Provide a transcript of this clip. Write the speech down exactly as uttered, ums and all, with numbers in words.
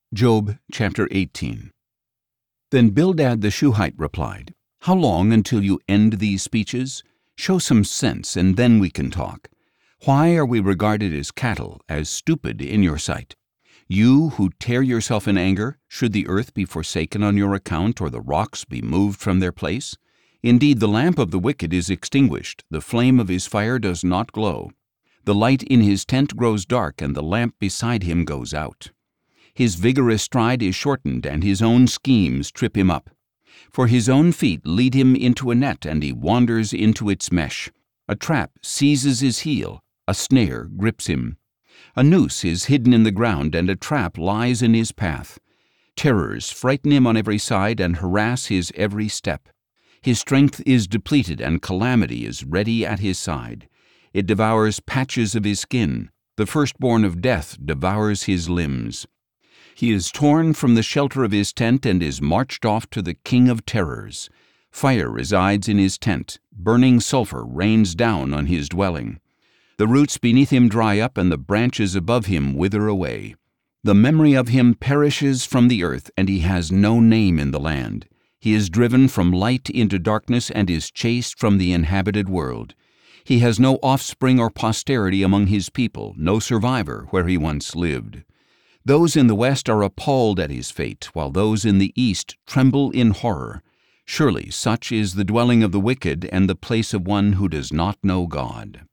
Job chapter eighteen. Then Bildad the Shuhite replied, How long until you end these speeches? Show some sense, and then we can talk. Why are we regarded as cattle, as stupid in your sight? You who tear yourself in anger, should the earth be forsaken on your account, or the rocks be moved from their place? Indeed, the lamp of the wicked is extinguished, the flame of his fire does not glow. The light in his tent grows dark, and the lamp beside him goes out. His vigorous stride is shortened, and his own schemes trip him up. For his own feet lead him into a net, and he wanders into its mesh. A trap seizes his heel, a snare grips him. A noose is hidden in the ground, and a trap lies in his path. Terrors frighten him on every side and harass his every step. His strength is depleted, and calamity is ready at his side. It devours patches of his skin. The firstborn of death devours his limbs. He is torn from the shelter of his tent and is marched off to the king of terrors. Fire resides in his tent. Burning sulfur rains down on his dwelling. The roots beneath him dry up, and the branches above him wither away. The memory of him perishes from the earth, and he has no name in the land. He is driven from light into darkness and is chased from the inhabited world. He has no offspring or posterity among his people, no survivor where he once lived. Those in the west are appalled at his fate, while those in the east tremble in horror. Surely such is the dwelling of the wicked and the place of one who does not know God.